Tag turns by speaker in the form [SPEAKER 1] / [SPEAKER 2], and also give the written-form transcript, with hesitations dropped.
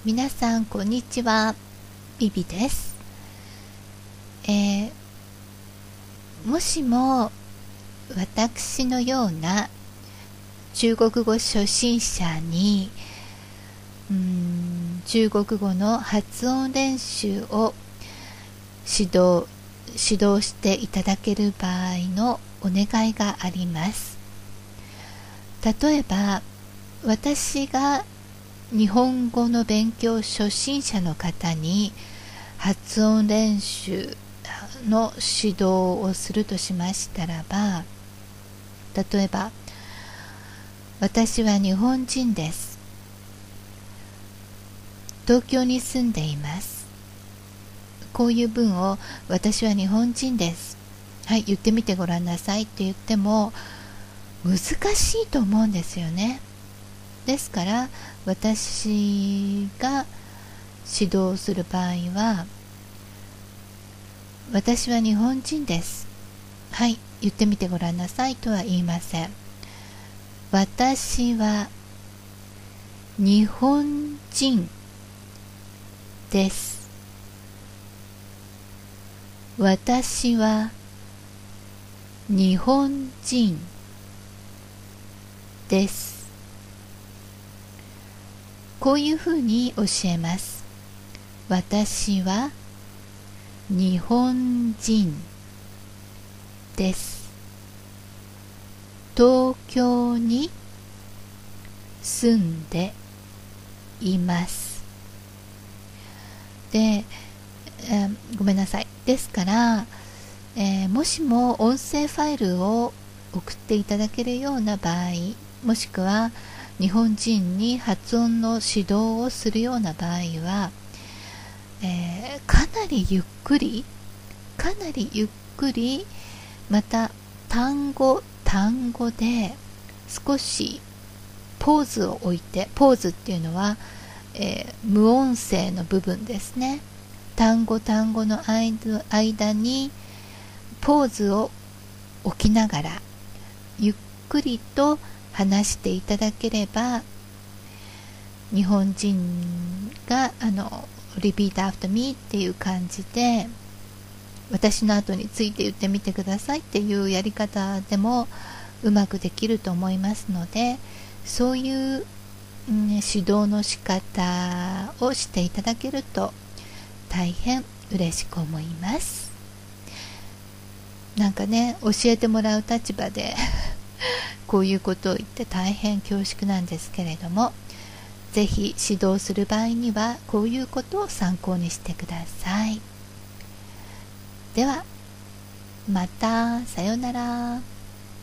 [SPEAKER 1] 皆さんこんにちは、ビビです。もしも私のような中国語初心者に中国語の発音練習を指導していただける場合のお願いがあります。例えば私が日本語の勉強初心者の方に発音練習の指導をするとしましたらば、例えば私は日本人です。東京に住んでいます。こういう文を私は日本人です。はい、言ってみてごらんなさいって言っても難しいと思うんですよね。ですから私が指導する場合は、私は日本人です。はい、言ってみてごらんなさいとは言いません。私は日本人です。私は日本人です。こういうふうに教えます。私は日本人です。東京に住んでいます。で、ごめんなさい。ですから、もしも音声ファイルを送っていただけるような場合、もしくは日本人に発音の指導をするような場合は、かなりゆっくり、また単語で少しポーズを置いて、ポーズっていうのは、無音声の部分ですね。単語の間にポーズを置きながらゆっくりと話していただければ、日本人がrepeat after me っていう感じで私の後について言ってみてくださいっていうやり方でもうまくできると思いますので、そういう、指導の仕方をしていただけると大変嬉しく思います。なんかね、教えてもらう立場でこういうことを言って大変恐縮なんですけれども、ぜひ指導する場合にはこういうことを参考にしてください。ではまた、さようなら。